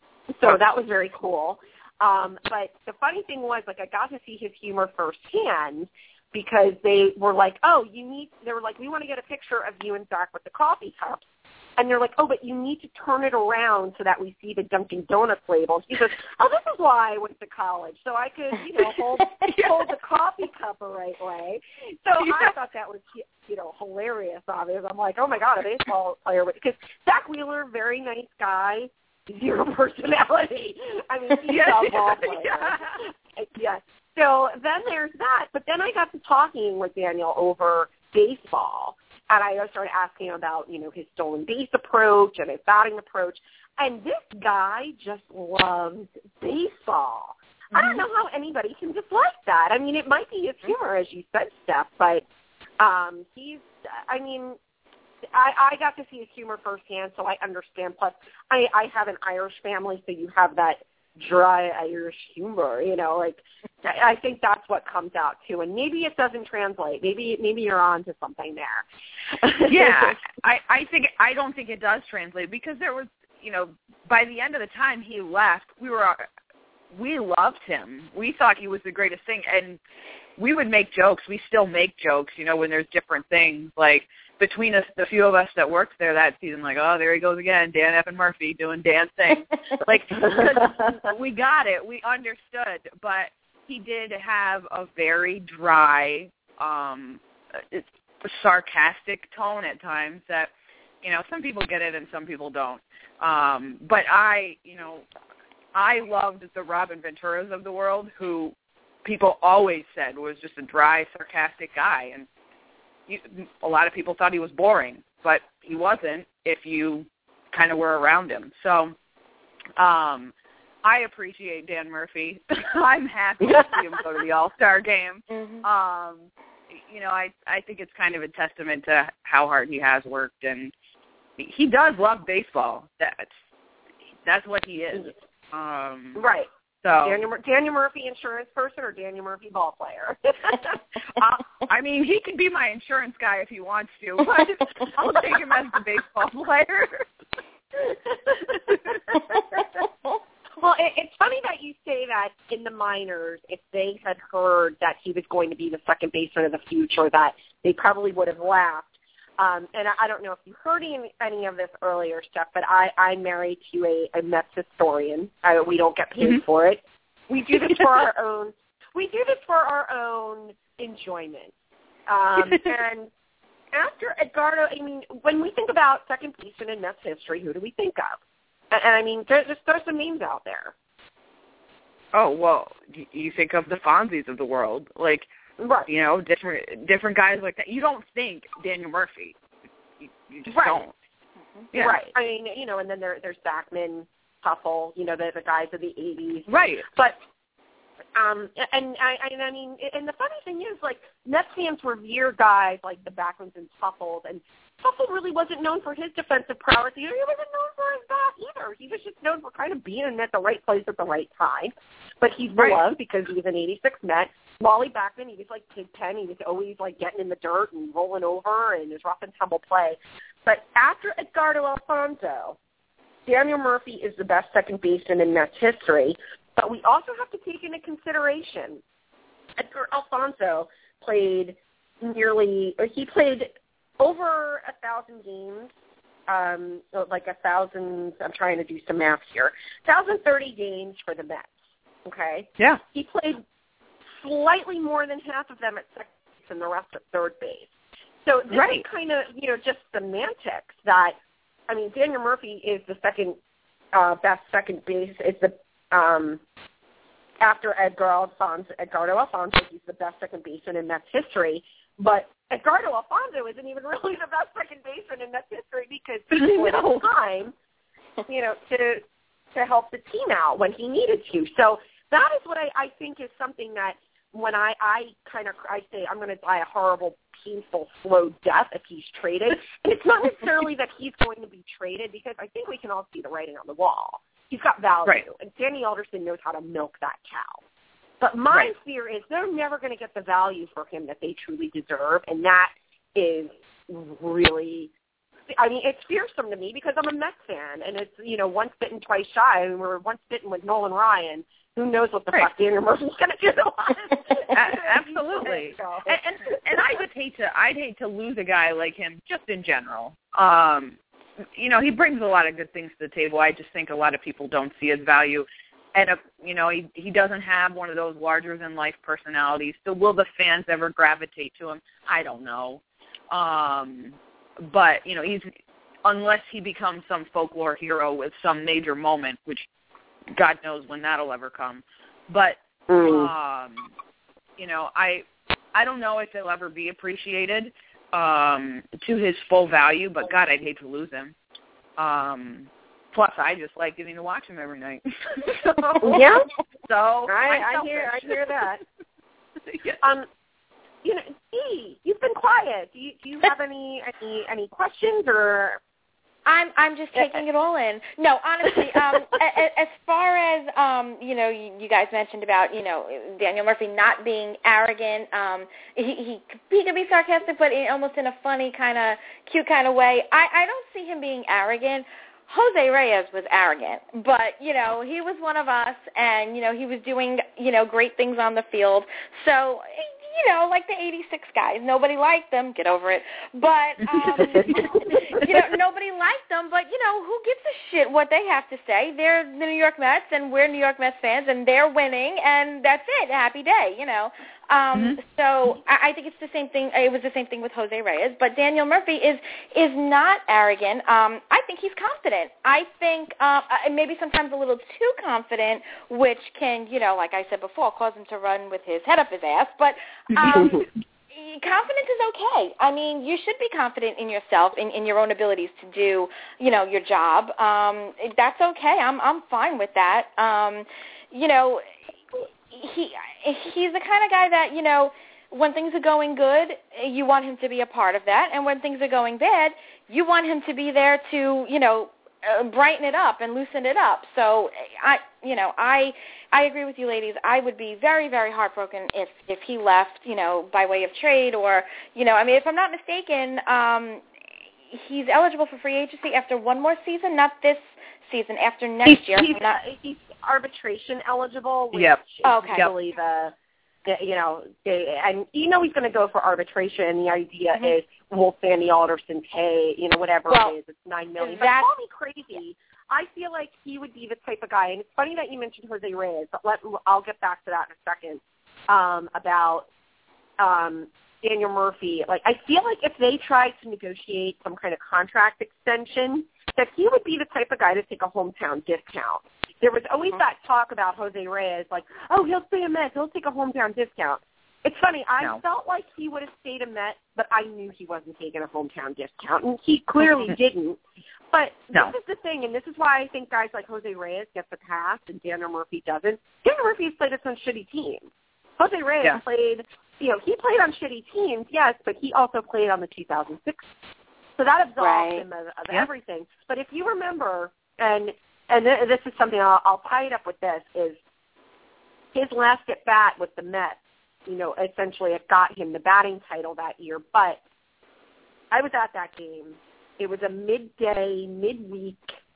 So that was very cool. Um, but the funny thing was, like, I got to see his humor firsthand because they were like, oh, you need, they were like, we want to get a picture of you and Zach with the coffee cups. And they're like, oh, but you need to turn it around so that we see the Dunkin' Donuts label. He says, oh, this is why I went to college, so I could, you know, hold yeah. hold the coffee cup the right way. So yeah. I thought that was, you know, hilarious, obviously. I'm like, oh, my God, a baseball player. Because Zach Wheeler, very nice guy. Zero personality. I mean, he's yeah, a ball player. Yeah. yeah. So then there's that. But then I got to talking with Daniel over baseball, and I started asking him about, you know, his stolen base approach and his batting approach. And this guy just loves baseball. Mm-hmm. I don't know how anybody can dislike that. I mean, it might be his humor, as you said, Steph, but um, he's, I mean, I, I got to see his humor firsthand, so I understand. Plus, I, I have an Irish family, so you have that dry Irish humor, you know. Like, I think that's what comes out, too. And maybe it doesn't translate. Maybe maybe you're on to something there. Yeah, I, I think I don't think it does translate because there was, you know, by the end of the time he left, we were we loved him. We thought he was the greatest thing, and we would make jokes. We still make jokes, you know, when there's different things, like, between us, the few of us that worked there that season, like, oh, there he goes again, Dan F. and Murphy doing Dan's thing. Like, we got it. We understood. But he did have a very dry, um, it's a sarcastic tone at times that, you know, some people get it and some people don't. Um, but I, you know, I loved the Robin Venturas of the world, who people always said was just a dry, sarcastic guy. And a lot of people thought he was boring, but he wasn't if you kind of were around him. So um, I appreciate Dan Murphy. I'm happy to see him go to the All-Star game. Mm-hmm. Um, you know, I, I think it's kind of a testament to how hard he has worked, and he does love baseball. That's, that's what he is. Um, right. So Daniel, Daniel Murphy, insurance person, or Daniel Murphy, ball player? uh, I mean, he can be my insurance guy if he wants to, but I'll take him as the baseball player. Well, it, it's funny that you say that in the minors, if they had heard that he was going to be the second baseman of the future, that they probably would have laughed. Um, and I, I don't know if you heard any, any of this earlier stuff, but I, I'm married to a, a Mets historian. I, we don't get paid mm-hmm. for it. We do this for our own. We do this for our own enjoyment. Um, and after Edgardo, I mean, when we think about second baseman in Mets history, who do we think of? And, and I mean, there's just there's some names out there. Oh well, you think of the Fonzies of the world, like. Right. You know, different different guys like that. You don't think Daniel Murphy. You, you just right. don't. Mm-hmm. Yeah. Right. I mean, you know, and then there, there's Backman, Huffle, you know, the, the guys of the eighties. Right. But, um, and I, and I mean, and the funny thing is, like, Mets fans revere guys like the Backmans and Huffles, and Huffle really wasn't known for his defensive prowess either. He wasn't known for his bat either. He was just known for kind of being at the right place at the right time. But he's beloved right. because he was an eighty-six Met. Wally Backman, he was like Pigpen. He was always like getting in the dirt and rolling over and his rough and tumble play. But after Edgardo Alfonzo, Daniel Murphy is the best second baseman in Mets history. But we also have to take into consideration Edgar Alfonzo played nearly, or he played over a thousand games, um, like a thousand, I'm trying to do some math here, one thousand thirty games for the Mets, okay? Yeah. He played slightly more than half of them at second base and the rest at third base. So this right. is kind of, you know, just semantics that, I mean, Daniel Murphy is the second uh, best second base. It's the, um, after Edgar Alfonzo, Edgardo Alfonzo, he's the best second baseman in Mets history. But Edgardo Alfonzo isn't even really the best second baseman in Mets history because he split his time, you know, to to help the team out when he needed to. So that is what I, I think is something that when I, I kind of I say I'm going to die a horrible, painful, slow death if he's traded. And it's not necessarily that he's going to be traded because I think we can all see the writing on the wall. He's got value, right. and Danny Alderson knows how to milk that cow. But my right. fear is they're never going to get the value for him that they truly deserve, and that is really, I mean, it's fearsome to me because I'm a Mets fan, and it's, you know, once bitten, twice shy. I mean, we're once bitten with Nolan Ryan. Who knows what the right. fuck Daniel Murphy's going to do to us? Absolutely. and, and, and I would hate to, I'd hate to lose a guy like him just in general. Um, you know, he brings a lot of good things to the table. I just think a lot of people don't see his value. And, if, you know, he he doesn't have one of those larger-than-life personalities. So will the fans ever gravitate to him? I don't know. Um, but, you know, he's unless he becomes some folklore hero with some major moment, which God knows when that'll ever come. But, mm. um, you know, I I don't know if he'll ever be appreciated um, to his full value, but, God, I'd hate to lose him. Um Plus, I just like getting to watch him every night. so, yeah. So I, I hear, I hear that. yeah. Um, you know, Dee, you've been quiet. Do you, do you have any, any, any questions or? I'm, I'm just taking it all in. No, honestly, um, as far as um, you know, you, you guys mentioned about you know Daniel Murphy not being arrogant. Um, he, he he can be sarcastic, but in, almost in a funny kind of cute kind of way. I, I don't see him being arrogant. Jose Reyes was arrogant, but, you know, he was one of us, and, you know, he was doing, you know, great things on the field. So, you know, like the eighty-six guys, nobody liked them. Get over it. But, um, you know, nobody liked them, but, you know, who gives a shit what they have to say? They're the New York Mets, and we're New York Mets fans, and they're winning, and that's it. Happy day, you know. Um, mm-hmm. So I, I think it's the same thing. It was the same thing with Jose Reyes. But Daniel Murphy is is not arrogant. Um, I think he's confident. I think uh, maybe sometimes a little too confident, which can, you know, like I said before, cause him to run with his head up his ass. But um, confidence is okay. I mean, you should be confident in yourself, in, in your own abilities to do, you know, your job. Um, that's okay. I'm I'm fine with that. Um, you know, he he's the kind of guy that, you know, when things are going good, you want him to be a part of that, and when things are going bad, you want him to be there to, you know, uh, brighten it up and loosen it up. So I, you know, I I agree with you, ladies. I would be very, very heartbroken if if he left, you know, by way of trade or, you know, I mean, if I'm not mistaken, um, he's eligible for free agency after one more season, not this season, after next he's, year. He's, not, he's arbitration eligible. Which yep. Is okay. usually the, the, you know, the, and you know he's going to go for arbitration. The idea mm-hmm. is, will Sandy Alderson pay, you know, whatever well, it is, it's nine million. But that, call me crazy. I feel like he would be the type of guy, and it's funny that you mentioned Jose Reyes, but let, I'll get back to that in a second, um, about um, Daniel Murphy. Like, I feel like if they tried to negotiate some kind of contract extension, that he would be the type of guy to take a hometown discount. There was always mm-hmm. that talk about Jose Reyes, like, oh, he'll stay a Met, he'll take a hometown discount. It's funny, I no. felt like he would have stayed a Met, but I knew he wasn't taking a hometown discount, and he clearly didn't. But no. this is the thing, and this is why I think guys like Jose Reyes get the pass and Daniel Murphy doesn't. Daniel Murphy has played us on shitty teams. Jose Reyes yeah. played, you know, he played on shitty teams, yes, but he also played on the two thousand six. So that absolved right. him of, of yeah. everything. But if you remember, and and th- this is something, I'll, I'll tie it up with this, is his last at bat with the Mets, you know, essentially it got him the batting title that year. But I was at that game. It was a midday, midweek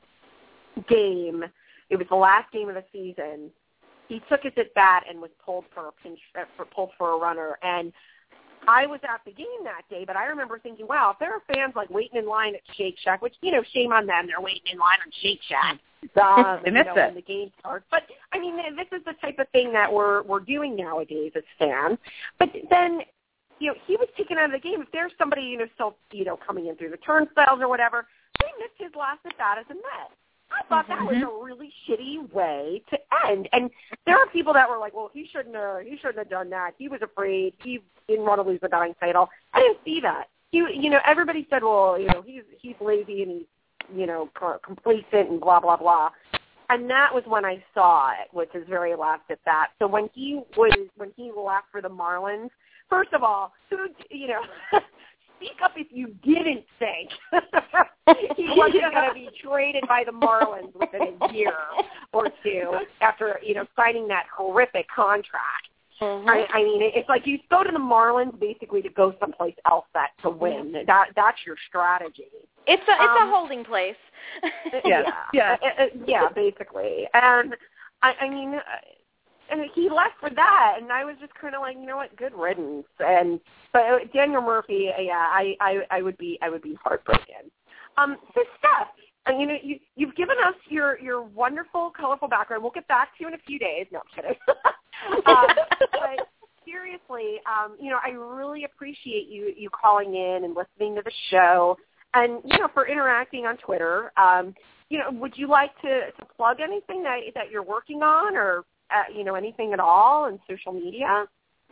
game. It was the last game of the season. He took his at bat and was pulled for a pinch, uh, for, pulled for a runner. And I was at the game that day, but I remember thinking, wow, if there are fans like waiting in line at Shake Shack, which, you know, shame on them, they're waiting in line on Shake Shack. Um, they you missed know, it. when the game starts. But I mean, this is the type of thing that we're we're doing nowadays as fans. But then, you know, he was taken out of the game. If there's somebody, you know, still, you know, coming in through the turnstiles or whatever, they missed his last at bat as a Met. I thought that mm-hmm. was a really shitty way to end. And there are people that were like, well, he shouldn't have, he shouldn't have done that. He was afraid. He didn't want to lose the batting title. I didn't see that. He, you know, everybody said, well, you know, he's he's lazy and he's, you know, complacent and blah, blah, blah. And that was when I saw it, which is very last at bat. So when he was, when he left for the Marlins, first of all, who, you know, speak up if you didn't think he wasn't yeah. going to be traded by the Marlins within a year or two after, you know, signing that horrific contract. Mm-hmm. I, I mean, it's like you go to the Marlins basically to go someplace else that to win. Mm-hmm. That that's your strategy. It's a it's um, a holding place. yeah, yeah, uh, uh, yeah, basically. And I, I mean, uh, and he left for that, and I was just kind of like, you know what, good riddance. And but uh, Daniel Murphy, uh, yeah, I, I I would be I would be heartbroken. Um, so Steph, and you know, you you've given us your your wonderful, colorful background. We'll get back to you in a few days. No, I'm kidding. uh, but seriously, um, you know, I really appreciate you you calling in and listening to the show, and you know, for interacting on Twitter. Um, you know, would you like to, to plug anything that that you're working on, or uh, you know, anything at all in social media?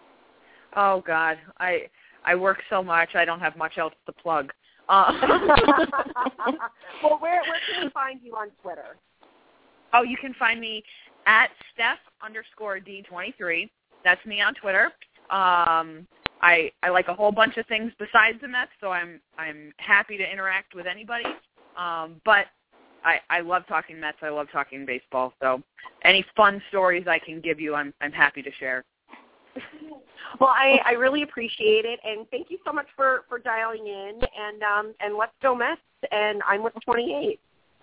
Oh God, I I work so much, I don't have much else to plug. Uh, well, where where can we find you on Twitter? Oh, you can find me at Steph underscore D twenty-three. That's me on Twitter. Um, I I like a whole bunch of things besides the Mets, so I'm I'm happy to interact with anybody. Um, but I, I love talking Mets. I love talking baseball. So any fun stories I can give you, I'm I'm happy to share. Well, I, I really appreciate it, and thank you so much for, for dialing in. And um and let's go Mets. And I'm with twenty-eight.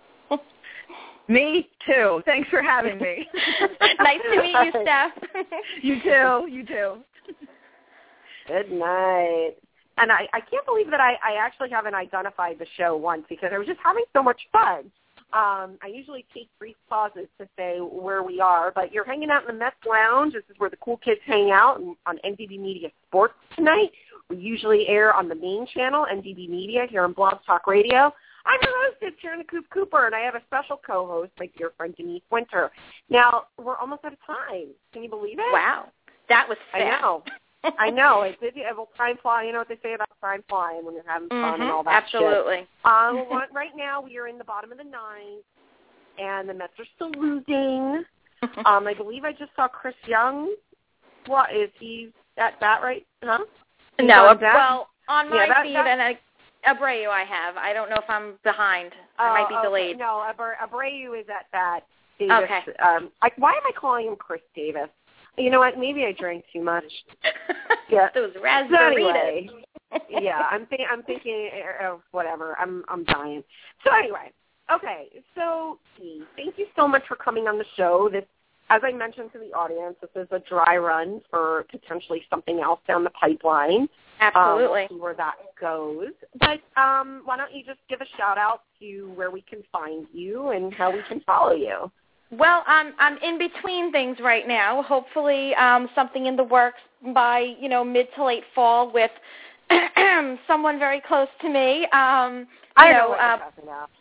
Me too. Thanks for having me. Nice to meet you, Steph. You too. You too. Good night. And I, I can't believe that I, I actually haven't identified the show once because I was just having so much fun. Um, I usually take brief pauses to say where we are, but you're hanging out in the Mets Lounge. This is where the cool kids hang out on N D B Media Sports tonight. We usually air on the main channel, N D B Media, here on Blog Talk Radio. I'm your host, it's Sharon the Coop Cooper, and I have a special co-host, my dear friend Denise Winter. Now, we're almost out of time. Can you believe it? Wow. That was fast. I know. I know. It, it, it will time fly. You know what they say about time flying when you're having fun mm-hmm. and all that Absolutely. shit. Um, well, right now we are in the bottom of the ninth, and the Mets are still losing. um, I believe I just saw Chris Young. What, is he at bat right? Huh? He's no, on well, on my yeah, that, feed, that, and I, Abreu I have. I don't know if I'm behind. I uh, might be okay. delayed. No, Abreu is at bat. Davis, okay. Um, I, why am I calling him Chris Davis? You know what? Maybe I drank too much. Yeah. Those raspberries. So anyway, yeah, I'm think I'm thinking of whatever. I'm I'm dying. So anyway, okay. So thank you so much for coming on the show. This, as I mentioned to the audience, this is a dry run for potentially something else down the pipeline. Absolutely. Um, we'll see where that goes. But um, why don't you just give a shout out to where we can find you and how we can follow you? Well, I'm I'm in between things right now. Hopefully, um, something in the works by you know mid to late fall with someone very close to me. Um, I know, know what uh, you're talking about.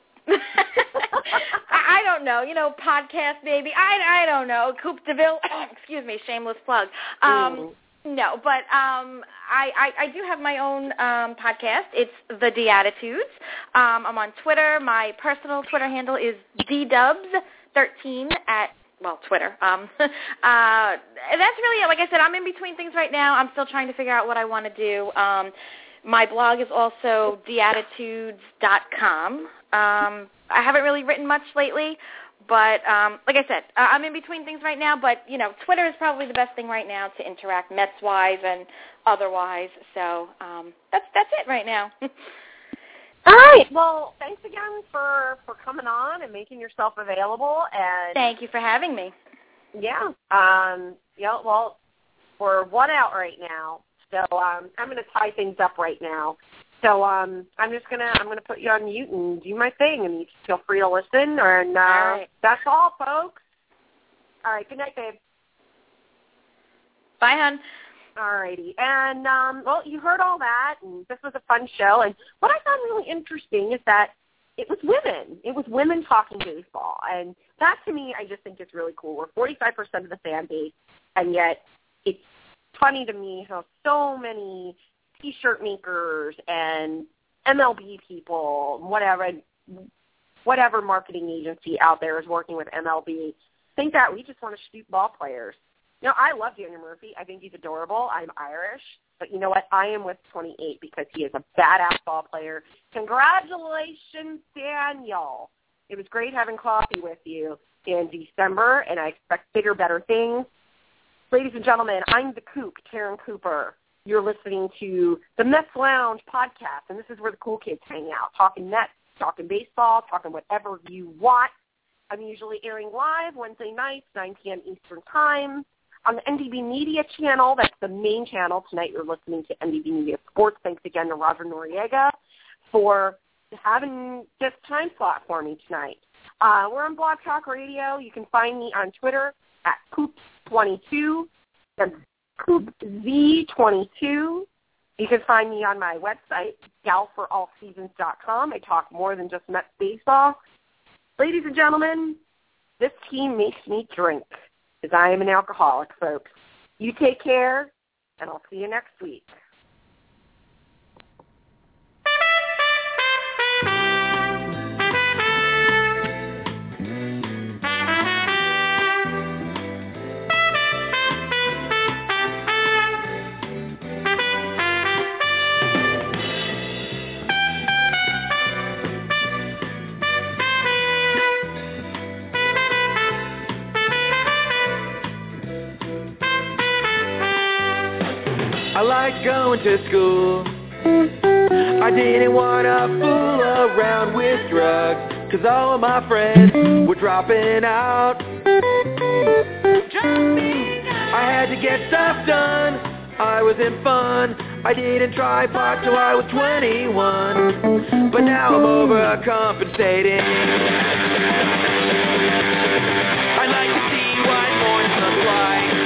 I don't know, you know, podcast maybe. I I don't know. Coupe de Ville. Excuse me, shameless plug. Um, mm. No, but um, I, I I do have my own um, podcast. It's The D-Attitudes. Um, I'm on Twitter. My personal Twitter handle is D Dubs thirteen at, well, Twitter. Um, uh, that's really it. Like I said, I'm in between things right now. I'm still trying to figure out what I want to do. Um, my blog is also D attitudes dot com. Um, I haven't really written much lately, but um, like I said, uh, I'm in between things right now. But, you know, Twitter is probably the best thing right now to interact Mets-wise and otherwise. So um, that's that's it right now. All right. Well, thanks again for, for coming on and making yourself available. And thank you for having me. Yeah. Um, yeah. Well, we're one out right now, so um, I'm going to tie things up right now. So um, I'm just gonna I'm gonna put you on mute and do my thing, and you feel free to listen. And uh, all right. That's all, folks. All right. Good night, babe. Bye, hon. Alrighty, and um, well, you heard all that, and this was a fun show. And what I found really interesting is that it was women. It was women talking baseball, and that to me, I just think is really cool. We're forty-five percent of the fan base, and yet it's funny to me how so many T-shirt makers and M L B people, whatever, whatever marketing agency out there is working with M L B, think that we just want to shoot ball players. You know, I love Daniel Murphy. I think he's adorable. I'm Irish. But you know what? I am with twenty-eight because he is a badass ball player. Congratulations, Daniel. It was great having coffee with you in December, and I expect bigger, better things. Ladies and gentlemen, I'm the Coop, Karen Cooper. You're listening to the Mets Lounge podcast, and this is where the cool kids hang out, talking Mets, talking baseball, talking whatever you want. I'm usually airing live Wednesday nights, nine p.m. Eastern Time. On the N D B Media channel, that's the main channel. Tonight you're listening to N D B Media Sports. Thanks again to Roger Noriega for having this time slot for me tonight. Uh, we're on Blog Talk Radio. You can find me on Twitter at Coop twenty-two. That's Coop Z twenty-two. You can find me on my website, gal for all seasons dot com. I talk more than just Mets baseball. Ladies and gentlemen, this team makes me drink, because I am an alcoholic, folks. You take care, and I'll see you next week. I liked going to school. I didn't want to fool around with drugs, 'cause all of my friends were dropping out. I had to get stuff done. I was in fun. I didn't try pot till I was twenty-one. But now I'm overcompensating. I'd like to see what mornings look like.